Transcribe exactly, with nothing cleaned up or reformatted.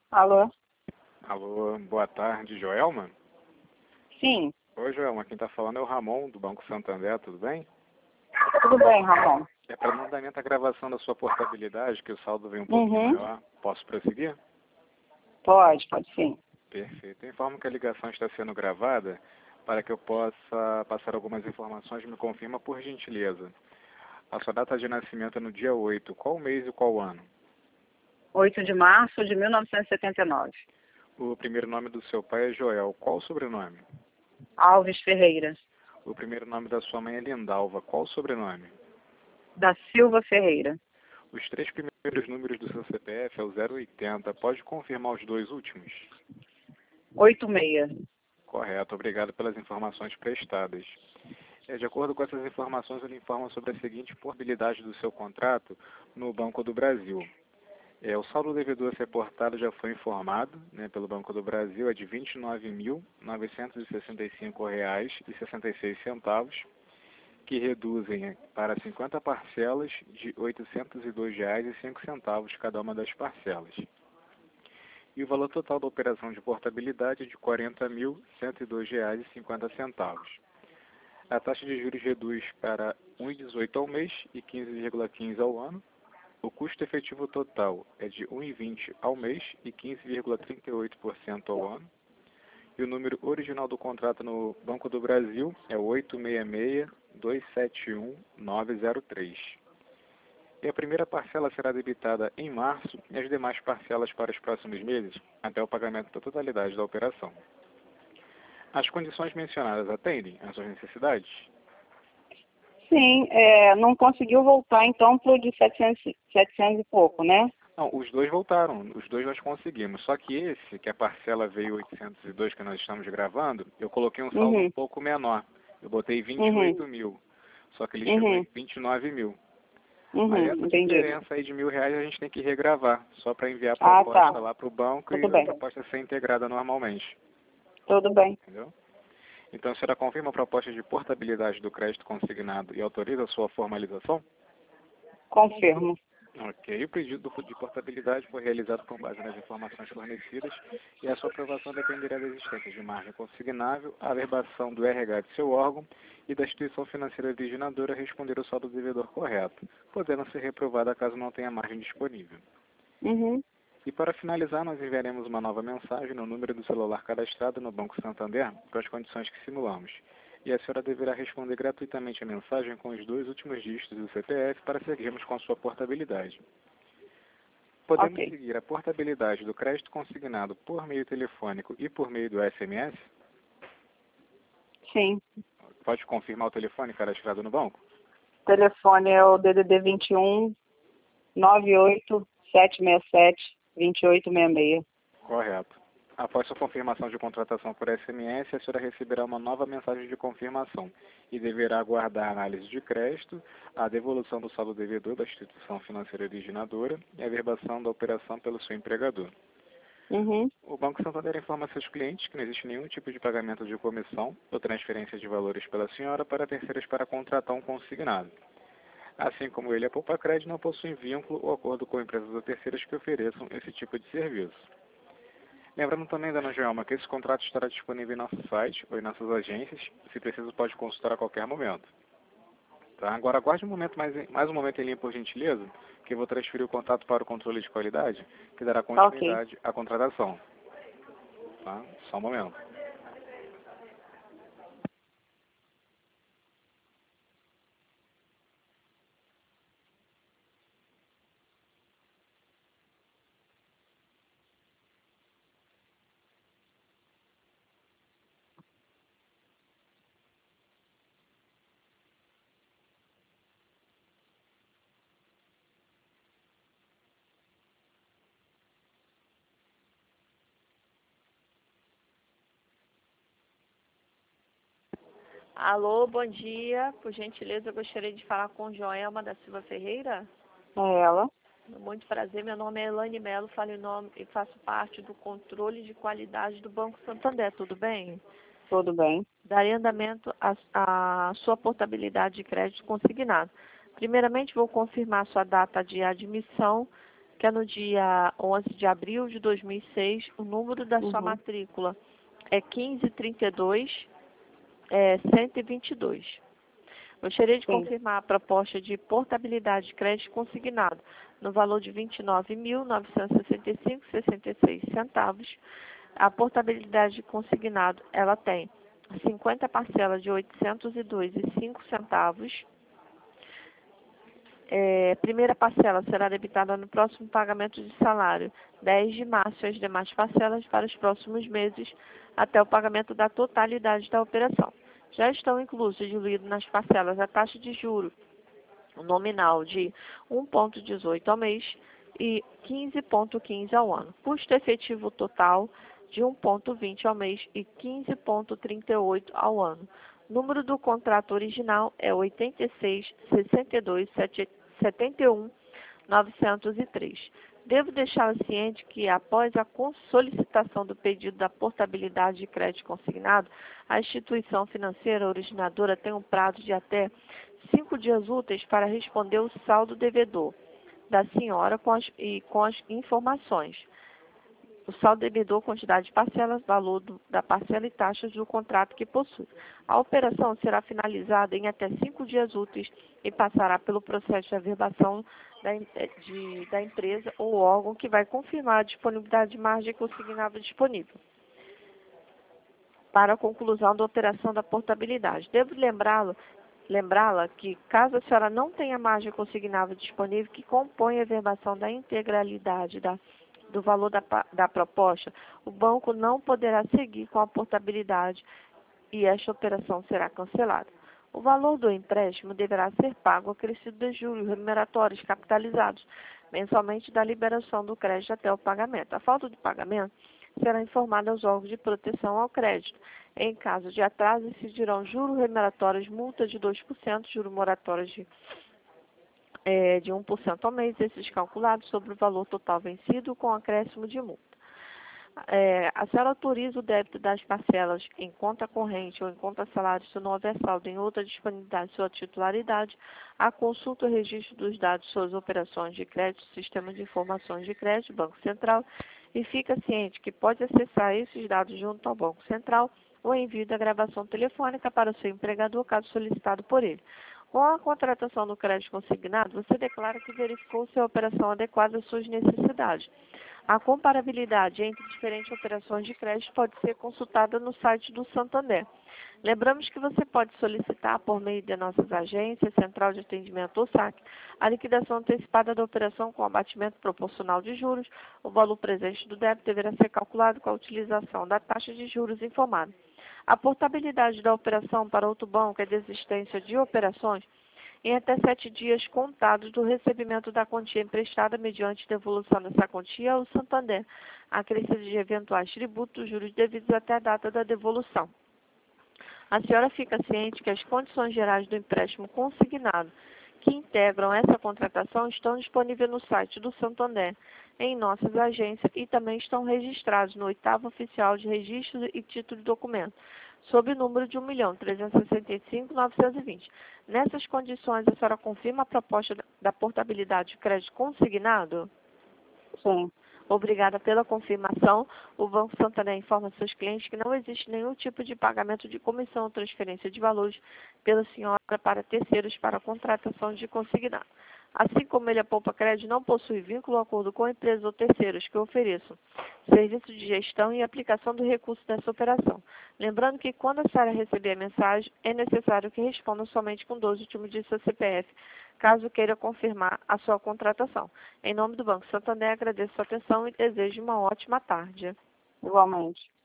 Alô? Alô, boa tarde, Joelma? Sim, Oi, Joelma, quem está falando é o Ramon, do Banco Santander, tudo bem? tudo bem, Ramon. É para mandamento a gravação da sua portabilidade, que o saldo vem um pouquinho Uhum. maior. Posso prosseguir? Pode, pode sim. Perfeito. Eu informo que a ligação está sendo gravada para que eu possa passar algumas informações. Me confirma, por gentileza. A sua data de nascimento é no dia oito. Qual mês e qual ano? oito de março de mil novecentos e setenta e nove. O primeiro nome do seu pai é Joel. Qual o sobrenome? Alves Ferreira. O primeiro nome da sua mãe é Lindalva. Qual o sobrenome? Da Silva Ferreira. Os três primeiros números do seu C P F é o zero oitenta. Pode confirmar os dois últimos? oitenta e seis. Correto. Obrigado pelas informações prestadas. É, de acordo com essas informações, eu lhe informo sobre a seguinte portabilidade do seu contrato no Banco do Brasil. É, o saldo devedor a ser portado já foi informado, né, pelo Banco do Brasil, é de vinte e nove mil, novecentos e sessenta e cinco reais e sessenta e seis centavos, que reduzem para cinquenta parcelas de oitocentos e dois reais e cinco centavos cada uma das parcelas. E o valor total da operação de portabilidade é de quarenta mil, cento e dois reais e cinquenta centavos. A taxa de juros reduz para um vírgula dezoito ao mês e quinze vírgula quinze ao ano. O custo efetivo total é de um vírgula vinte ao mês e quinze vírgula trinta e oito por cento ao ano. E o número original do contrato no Banco do Brasil é oito seis seis, dois sete um, nove zero três. E a primeira parcela será debitada em março e as demais parcelas para os próximos meses, até o pagamento da totalidade da operação. As condições mencionadas atendem às suas necessidades? Sim, é, não conseguiu voltar então pro de setecentos, setecentos e pouco, né? Não, os dois voltaram, os dois nós conseguimos. Só que esse, que a parcela veio oitocentos e dois que nós estamos gravando, eu coloquei um saldo um Uhum, pouco menor. Eu botei vinte e uhum, oito mil, só que ele chegou uhum, em vinte e nove mil. Aí uhum, essa entendi. diferença aí de mil reais a gente tem que regravar, só para enviar a Ah, tá. proposta lá para o banco e Tudo a bem, proposta ser integrada normalmente. tudo bem. Entendeu? Então a senhora confirma a proposta de portabilidade do crédito consignado e autoriza a sua formalização? Confirmo. Ok, o pedido de portabilidade foi realizado com base nas informações fornecidas e a sua aprovação dependerá da existência de margem consignável, a averbação do R H de seu órgão e da instituição financeira originadora responder o saldo devedor correto, podendo ser reprovada caso não tenha margem disponível. Uhum. E para finalizar, nós enviaremos uma nova mensagem no número do celular cadastrado no Banco Santander com as condições que simulamos. E a senhora deverá responder gratuitamente a mensagem com os dois últimos dígitos do C P F para seguirmos com a sua portabilidade. Podemos Ok. seguir a portabilidade do crédito consignado por meio telefônico e por meio do S M S? Sim. Pode confirmar o telefone cadastrado no banco? Telefone é o D D D vinte e um, nove oito sete seis sete, dois oito seis seis. Correto. Após sua confirmação de contratação por S M S, a senhora receberá uma nova mensagem de confirmação e deverá aguardar a análise de crédito, a devolução do saldo devedor da instituição financeira originadora e a verbação da operação pelo seu empregador. Uhum. O Banco Santander informa seus clientes que não existe nenhum tipo de pagamento de comissão ou transferência de valores pela senhora para terceiros para contratar um consignado. Assim como ele, a Poupa Crédito não possui vínculo ou acordo com empresas ou terceiras que ofereçam esse tipo de serviço. Lembrando também, dona Joelma, que esse contrato estará disponível em nosso site ou em nossas agências. Se preciso, pode consultar a qualquer momento. Tá? Agora, aguarde um momento mais, mais um momento em linha, por gentileza, que eu vou transferir o contato para o controle de qualidade, que dará Ok. continuidade à contratação. Tá? Só um momento. Alô, bom dia. Por gentileza, eu gostaria de falar com Joelma da Silva Ferreira. É ela. Muito prazer, meu nome é Elane Melo, falo em nome e faço parte do controle de qualidade do Banco Santander, tudo bem? Tudo bem. Darei andamento à à sua portabilidade de crédito consignado. Primeiramente, vou confirmar sua data de admissão que é no dia onze de abril de dois mil e seis, o número da sua Uhum. matrícula é quinze trinta e dois, é, cento e vinte e dois. Gostaria de Sim. confirmar a proposta de portabilidade de crédito consignado no valor de vinte e nove mil, novecentos e sessenta e cinco reais e sessenta e seis centavos. A portabilidade consignado, ela tem cinquenta parcelas de oitocentos e dois reais e cinco centavos. É, primeira parcela será debitada no próximo pagamento de salário, dez de março, e as demais parcelas para os próximos meses, até o pagamento da totalidade da operação. Já estão inclusos, diluídos nas parcelas, a taxa de juros nominal de um vírgula dezoito ao mês e quinze vírgula quinze ao ano. Custo efetivo total de um vírgula vinte ao mês e quinze vírgula trinta e oito ao ano. Número do contrato original é oitenta e seis, sessenta e dois, setenta e um, novecentos e três. Devo deixá-lo ciente que, após a solicitação do pedido da portabilidade de crédito consignado, a instituição financeira originadora tem um prazo de até cinco dias úteis para responder o saldo devedor da senhora com as, e com as informações. O saldo devedor, quantidade de parcelas, valor do, da parcela e taxas do contrato que possui. A operação será finalizada em até cinco dias úteis e passará pelo processo de averbação da, de, da empresa ou órgão que vai confirmar a disponibilidade de margem consignada disponível para a conclusão da operação da portabilidade. Devo lembrá-lo Lembrá-la que, caso a senhora não tenha margem consignável disponível que compõe a averbação da integralidade da, do valor da, da proposta, o banco não poderá seguir com a portabilidade e esta operação será cancelada. O valor do empréstimo deverá ser pago acrescido de juros remuneratórios capitalizados mensalmente da liberação do crédito até o pagamento. A falta de pagamento será informada aos órgãos de proteção ao crédito. Em caso de atraso, incidirão juros remuneratórios, multa de dois por cento, juros moratórios de, é, de um por cento ao mês, esses calculados sobre o valor total vencido com acréscimo de multa. É, a senhora autoriza o débito das parcelas em conta corrente ou em conta salário se não houver saldo em outra disponibilidade de sua titularidade, a consulta o registro dos dados de suas operações de crédito, sistema de informações de crédito, Banco Central, e fica ciente que pode acessar esses dados junto ao Banco Central ou envio da gravação telefônica para o seu empregador, caso solicitado por ele. Com a contratação do crédito consignado, você declara que verificou se a operação adequada às suas necessidades. A comparabilidade entre diferentes operações de crédito pode ser consultada no site do Santander. Lembramos que você pode solicitar, por meio de nossas agências, Central de Atendimento ou S A C, a liquidação antecipada da operação com abatimento proporcional de juros. O valor presente do débito deverá ser calculado com a utilização da taxa de juros informada. A portabilidade da operação para outro banco é desistência de operações em até sete dias contados do recebimento da quantia emprestada mediante devolução dessa quantia ao Santander, acrescido de eventuais tributos, juros devidos até a data da devolução. A senhora fica ciente que as condições gerais do empréstimo consignado que integram essa contratação estão disponíveis no site do Santander, em nossas agências e também estão registrados no oitavo oficial de registro e título de documento, sob o número de um milhão trezentos e sessenta e cinco mil novecentos e vinte. Nessas condições, a senhora confirma a proposta da portabilidade de crédito consignado? Sim. Obrigada pela confirmação. O Banco Santander informa seus clientes que não existe nenhum tipo de pagamento de comissão ou transferência de valores pela senhora para terceiros para a contratação de consignado. Assim como ele, a Poupa Crédito não possui vínculo ou acordo com empresas ou terceiros que ofereçam serviço de gestão e aplicação do recurso dessa operação. Lembrando que quando a senhora receber a mensagem, é necessário que responda somente com doze últimos dígitos do seu C P F, caso queira confirmar a sua contratação. Em nome do Banco Santander, agradeço a sua atenção e desejo uma ótima tarde. Igualmente.